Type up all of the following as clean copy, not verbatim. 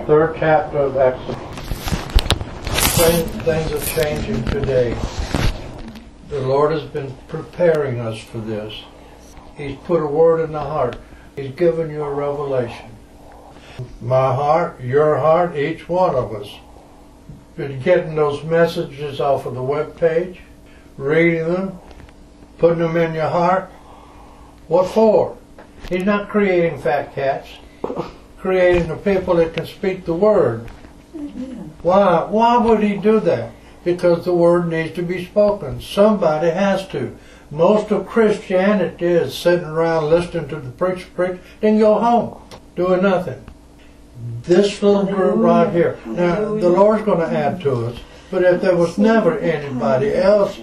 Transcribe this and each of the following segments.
Third chapter of Exodus. Things are changing today. The Lord has been preparing us for this. He's put a word in the heart. He's given you a revelation. My heart, your heart, each one of us, been getting those messages off of the web page, reading them, putting them in your heart. What for? He's not creating fat cats. Creating the people that can speak the word. Why? Why would he do that? Because the word needs to be spoken. Somebody has to. Most of Christianity is sitting around listening to the preacher preach, then go home, doing nothing. This little group right here. Now, the Lord's going to add to us, but if there was never anybody else,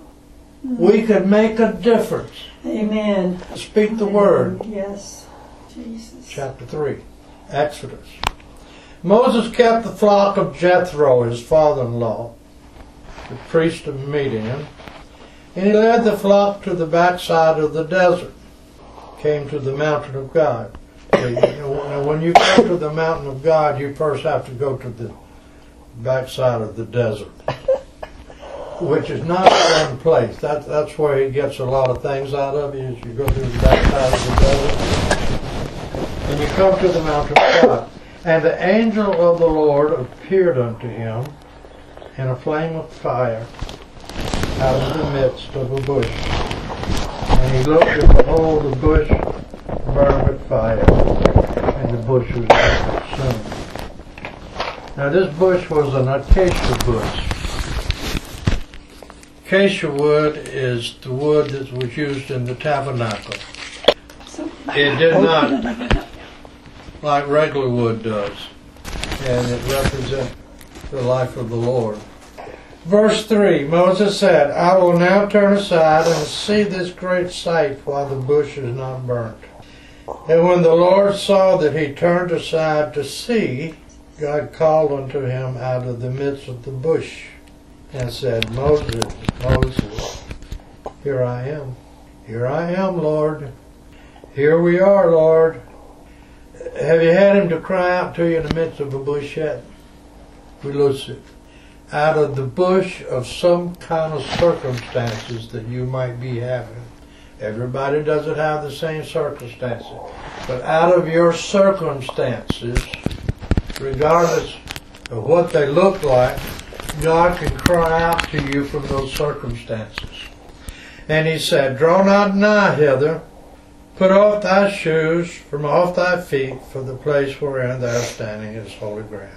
we could make a difference. Amen. Speak the word. Yes. Jesus. Chapter 3. Exodus. Moses kept the flock of Jethro, his father-in-law, the priest of Midian, and he led the flock to the backside of the desert, came to the mountain of God. Now, when you go to the mountain of God, you first have to go to the backside of the desert, which is not a fun place. That's where he gets a lot of things out of you, as you go to the backside of the desert. And you come to the mountain of God. And the angel of the Lord appeared unto him in a flame of fire out of the midst of a bush. And he looked, and behold, the bush burned with fire, and the bush was consumed. Now this bush was an acacia bush. Acacia wood is the wood that was used in the tabernacle. It did not like regular wood does, and it represents the life of the Lord. Verse 3, Moses said, I will now turn aside and see this great sight while the bush is not burnt. And when the Lord saw that he turned aside to see, God called unto him out of the midst of the bush and said, Moses, Moses, here I am. Here I am, Lord. Here we are, Lord. Have you had him to cry out to you in the midst of a bush yet? Elusive. Out of the bush of some kind of circumstances that you might be having. Everybody doesn't have the same circumstances. But out of your circumstances, regardless of what they look like, God can cry out to you from those circumstances. And he said, draw not nigh hither. Put off thy shoes from off thy feet, for the place wherein thou art standing is holy ground.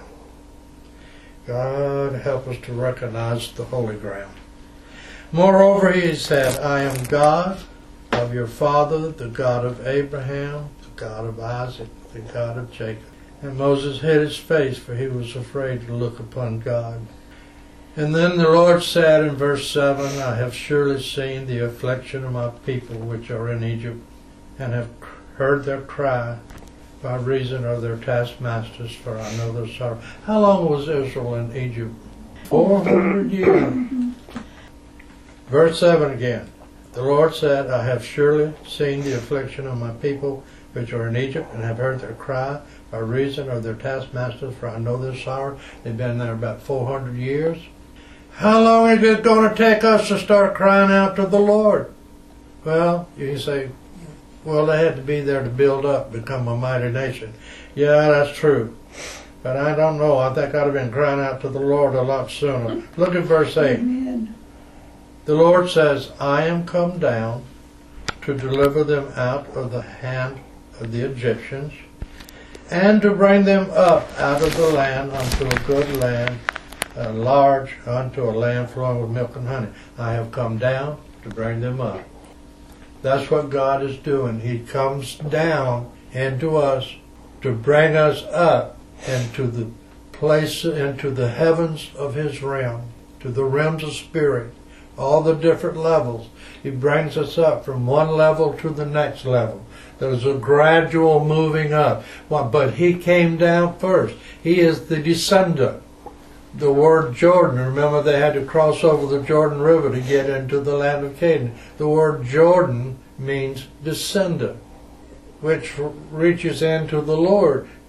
God help us to recognize the holy ground. Moreover, he said, I am God of your father, the God of Abraham, the God of Isaac, the God of Jacob. And Moses hid his face, for he was afraid to look upon God. And then the Lord said in verse 7, I have surely seen the affliction of my people which are in Egypt, and have heard their cry by reason of their taskmasters, for I know their sorrow. How long was Israel in Egypt? 400 years. Verse 7 again. The Lord said, I have surely seen the affliction of my people which are in Egypt, and have heard their cry by reason of their taskmasters, for I know their sorrow. They've been there about 400 years. How long is it going to take us to start crying out to the Lord? Well, you can say, well, they had to be there to build up, become a mighty nation. Yeah, that's true. But I don't know. I think I'd have been crying out to the Lord a lot sooner. Look at verse 8. Amen. The Lord says, I am come down to deliver them out of the hand of the Egyptians, and to bring them up out of the land unto a good land, large, unto a land flowing with milk and honey. I have come down to bring them up. That's what God is doing. He comes down into us to bring us up into the place, into the heavens of his realm, to the realms of spirit, all the different levels. He brings us up from one level to the next level. There's a gradual moving up. But he came down first. He is the descender. The word Jordan, remember they had to cross over the Jordan River to get into the land of Canaan. The word Jordan means descender, which reaches into the Lord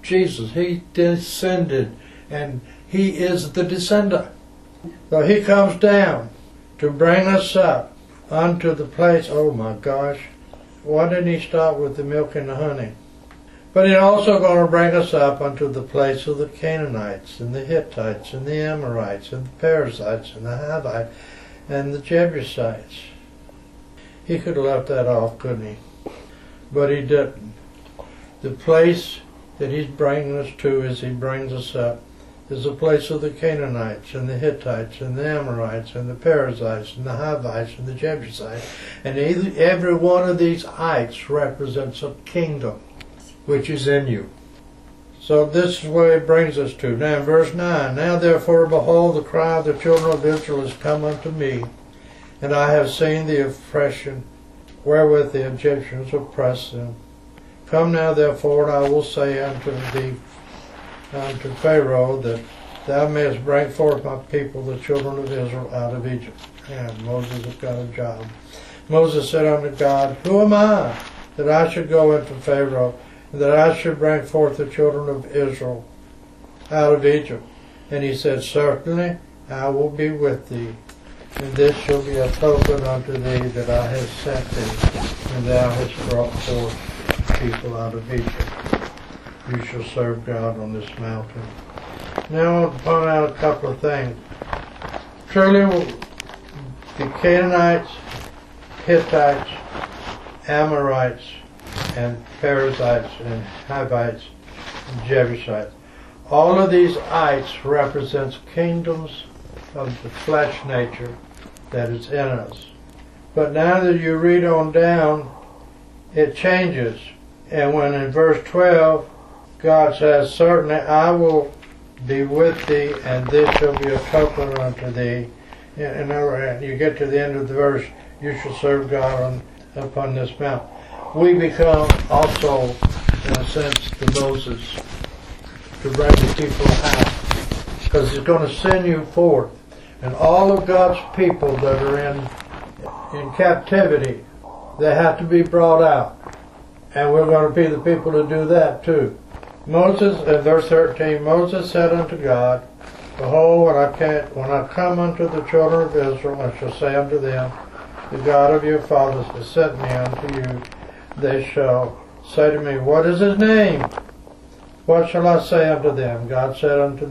Jesus. He descended, and he is the descender. So he comes down to bring us up unto the place. Oh my gosh, why didn't he start with the milk and the honey? But he's also going to bring us up unto the place of the Canaanites and the Hittites and the Amorites and the Perizzites and the Hivites and the Jebusites. He could have left that off, couldn't he? But he didn't. The place that he's bringing us to as he brings us up is the place of the Canaanites and the Hittites and the Amorites and the Perizzites and the Hivites and the Jebusites. And every one of these ites represents a kingdom which is in you. So this is where it brings us to. Now in verse 9, now therefore behold, the cry of the children of Israel is come unto me, and I have seen the oppression wherewith the Egyptians oppress them. Come now therefore, and I will say unto Pharaoh, that thou mayest bring forth my people, the children of Israel, out of Egypt. And Moses has got a job. Moses said unto God, who am I, that I should go unto Pharaoh, and that I should bring forth the children of Israel out of Egypt? And he said, certainly I will be with thee, and this shall be a token unto thee that I have sent thee, and thou hast brought forth people out of Egypt. You shall serve God on this mountain. Now I want to point out a couple of things. Truly, the Canaanites, Hittites, Amorites, and Perizzites, and Hivites, and Jebusites, all of these ites represents kingdoms of the flesh nature that is in us. But now that you read on down, it changes. And when in verse 12, God says, certainly I will be with thee, and this shall be a token unto thee. In other words, you get to the end of the verse, you shall serve God upon this mountain. We become also, in a sense, the Moses to bring the people out, because he's going to send you forth. And all of God's people that are in captivity, they have to be brought out. And we're going to be the people to do that too. Moses, in verse 13, Moses said unto God, behold, when I come unto the children of Israel, I shall say unto them, the God of your fathers has sent me unto you. They shall say to me, what is his name? What shall I say unto them? God said unto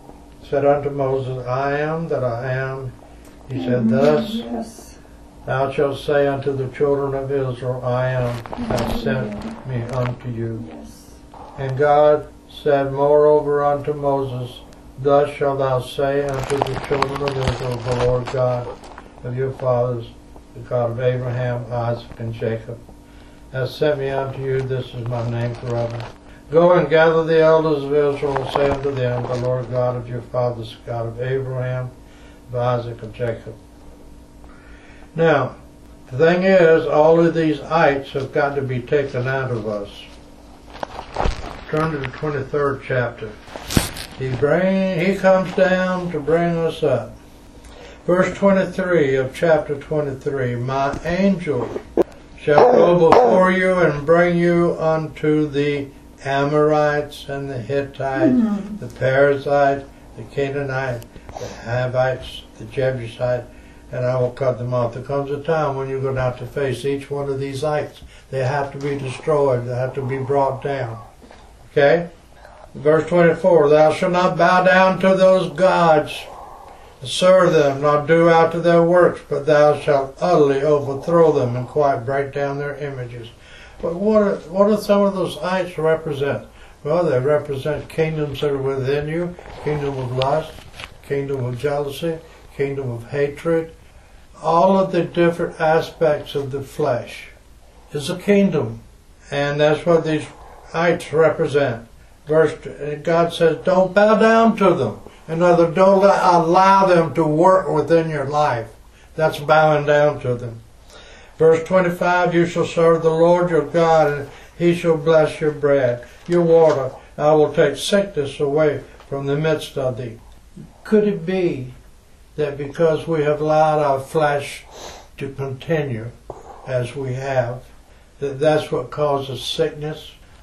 Moses, I am that I am. He said, thus thou shalt say unto the children of Israel, I am, hath sent me unto you. And God said moreover unto Moses, thus shalt thou say unto the children of Israel, the Lord God of your fathers, the God of Abraham, Isaac, and Jacob, hath sent me unto you. This is my name forever. Go and gather the elders of Israel, and say unto them, the Lord God of your fathers, the God of Abraham, of Isaac, and Jacob. Now, the thing is, all of these ites have got to be taken out of us. Turn to the 23rd chapter. He comes down to bring us up. Verse 23 of chapter 23, my angel shall go before you and bring you unto the Amorites and the Hittites, the Perizzites, the Canaanites, the Hivites, the Jebusites, and I will cut them off. There comes a time when you're going to have to face each one of these ites. They have to be destroyed. They have to be brought down. Okay? Verse 24, thou shalt not bow down to those gods, serve them, nor do after their works, but thou shalt utterly overthrow them and quite break down their images. But what are some of those ites represent? Well, they represent kingdoms that are within you, kingdom of lust, kingdom of jealousy, kingdom of hatred. All of the different aspects of the flesh is a kingdom. And that's what these ites represent. God says, don't bow down to them. In other words, don't allow them to work within your life. That's bowing down to them. Verse 25, you shall serve the Lord your God, and he shall bless your bread, your water. I will take sickness away from the midst of thee. Could it be that because we have allowed our flesh to continue as we have, that's what causes sickness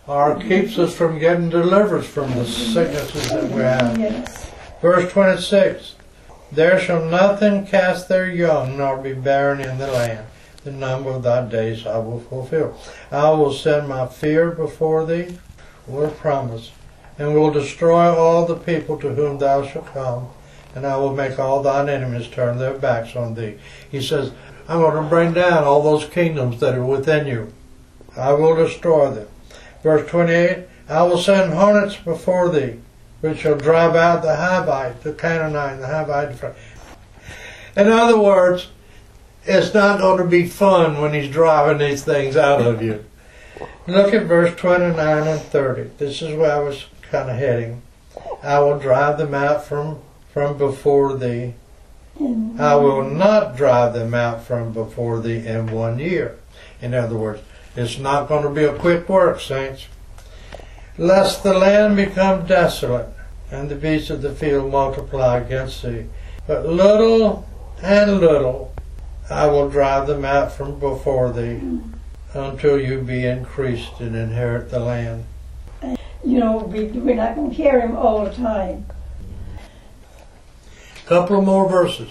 or keeps us from getting deliverance from the sicknesses that we have. Yes. Verse 26, there shall nothing cast their young, nor be barren in the land. The number of thy days I will fulfill. I will send my fear before thee, what a promise, and will destroy all the people to whom thou shalt come, and I will make all thine enemies turn their backs on thee. He says, I'm going to bring down all those kingdoms that are within you. I will destroy them. Verse 28, I will send hornets before thee, which shall drive out the Hivite, the Canaanite, the Hivite. In other words, it's not going to be fun when he's driving these things out of you. Look at verse 29 and 30. This is where I was kind of heading. I will drive them out from before thee. I will not drive them out from before thee in 1 year. In other words, it's not going to be a quick work, saints. Lest the land become desolate, and the beasts of the field multiply against thee. But little and little I will drive them out from before thee, until you be increased and inherit the land. You know, we're not going to hear him all the time. Couple of more verses.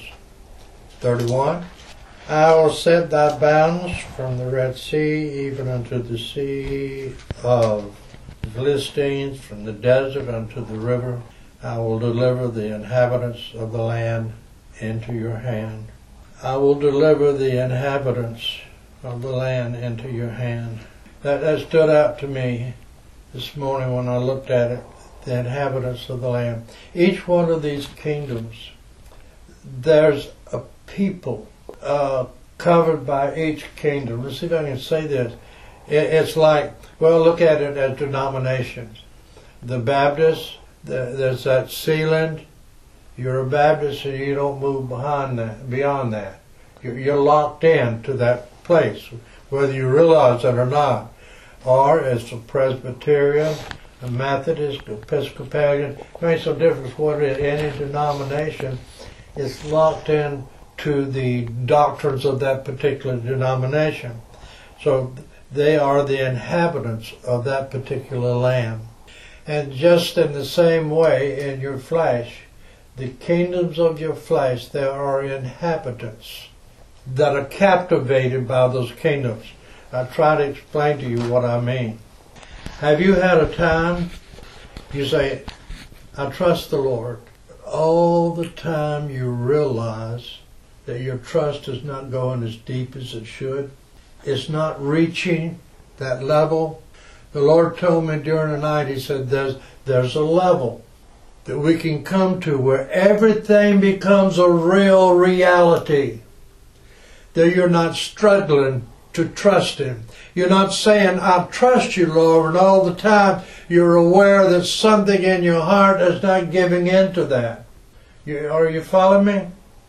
31. I will set thy bounds from the Red Sea even unto the sea of Philistines, from the desert unto the river. I will deliver the inhabitants of the land into your hand. I will deliver the inhabitants of the land into your hand. That stood out to me this morning when I looked at it, the inhabitants of the land. Each one of these kingdoms, there's a people covered by each kingdom. Let's see if I can say this. It's like, well, look at it as denominations. The Baptists, there's that Sealand. You're a Baptist and you don't move beyond that. You're locked in to that place, whether you realize it or not. Or it's a Presbyterian, a Methodist, Episcopalian. It makes no difference what it is. Any denomination is locked in to the doctrines of that particular denomination. So they are the inhabitants of that particular land. And just in the same way in your flesh, the kingdoms of your flesh, there are inhabitants that are captivated by those kingdoms. I'll try to explain to you what I mean. Have you had a time you say, I trust the Lord, but all the time you realize that your trust is not going as deep as it should? It's not reaching that level. The Lord told me during the night, He said, there's a level that we can come to where everything becomes a real reality. That you're not struggling to trust Him. You're not saying, I trust you, Lord, and all the time you're aware that something in your heart is not giving in to that. Are you following me?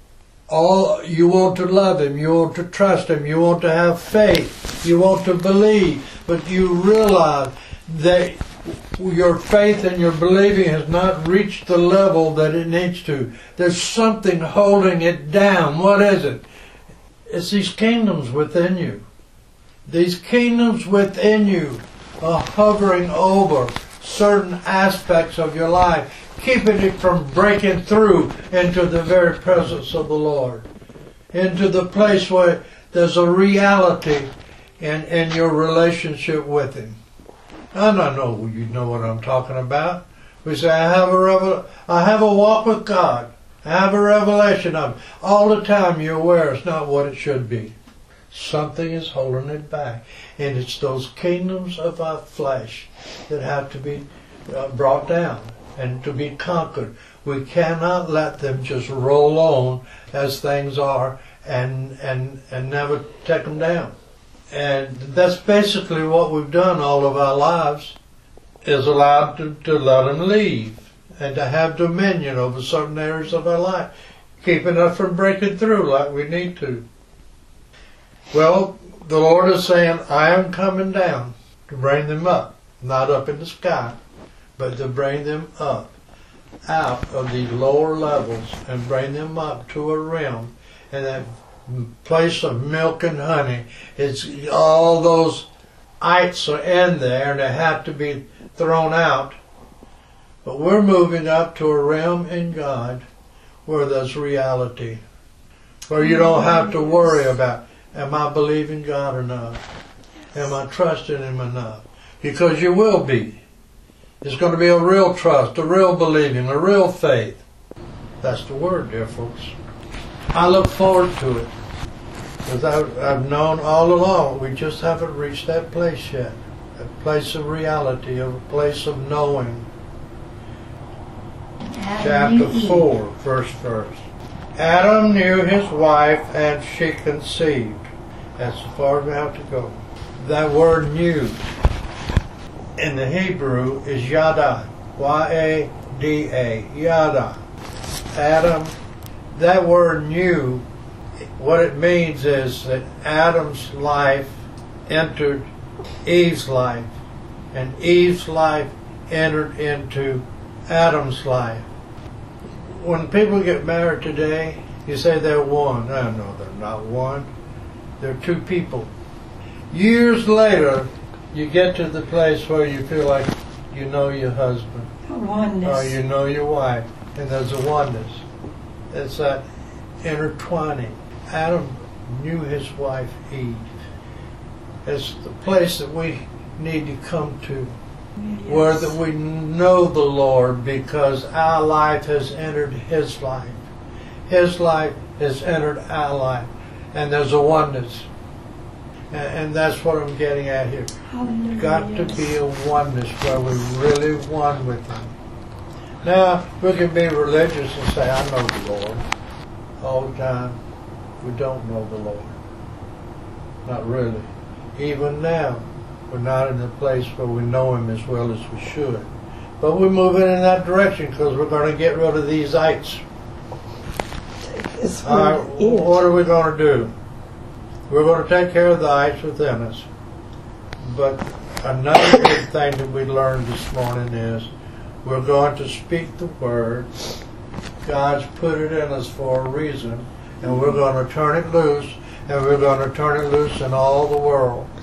You want to love Him, you want to trust Him, you want to have faith, you want to believe, but you realize that your faith and your believing has not reached the level that it needs to. There's something holding it down. What is it? It's these kingdoms within you. These kingdoms within you are hovering over certain aspects of your life, keeping it from breaking through into the very presence of the Lord, into the place where there's a reality in your relationship with Him. I don't know you know what I'm talking about. We say, I have a walk with God. I have a revelation of Him. All the time you're aware it's not what it should be. Something is holding it back. And it's those kingdoms of our flesh that have to be brought down and to be conquered. We cannot let them just roll on as things are and never take them down. And that's basically what we've done all of our lives, is allowed to let them leave and to have dominion over certain areas of our life, keeping us from breaking through like we need to. Well, the Lord is saying, I am coming down to bring them up, not up in the sky, but to bring them up out of the lower levels and bring them up to a realm, and that place of milk and honey. It's all those ites are in there and they have to be thrown out. But we're moving up to a realm in God where there's reality, where you don't have to worry about, am I believing God enough? Am I trusting Him enough? Because you will be. It's going to be a real trust, a real believing, a real faith. That's the word, dear folks. I look forward to it. Because I've known all along, we just haven't reached that place yet. A place of reality, a place of knowing. Chapter 4, first verse. Adam knew his wife and she conceived. That's as far as we have to go. That word knew in the Hebrew is yada. Y-A-D-A. Yada. Adam, that word knew, what it means is that Adam's life entered Eve's life, and Eve's life entered into Adam's life. When people get married today, you say they're one. No, they're not one. They're two people. Years later, you get to the place where you feel like you know your husband. Oneness. Or you know your wife. And there's a oneness. It's that intertwining. Adam knew his wife Eve. It's the place that we need to come to. Yes. Where that we know the Lord because our life has entered His life. His life has entered our life. And there's a oneness. And that's what I'm getting at here. Hallelujah. Got to be a oneness where we really one with Him. Now, we can be religious and say, I know the Lord. All the time, we don't know the Lord. Not really. Even now, we're not in a place where we know Him as well as we should. But we're moving in that direction because we're going to get rid of these ites. All right, what are we going to do? We're going to take care of the ites within us. But another big thing that we learned this morning is we're going to speak the Word. God's put it in us for a reason. And we're going to turn it loose. And we're going to turn it loose in all the world.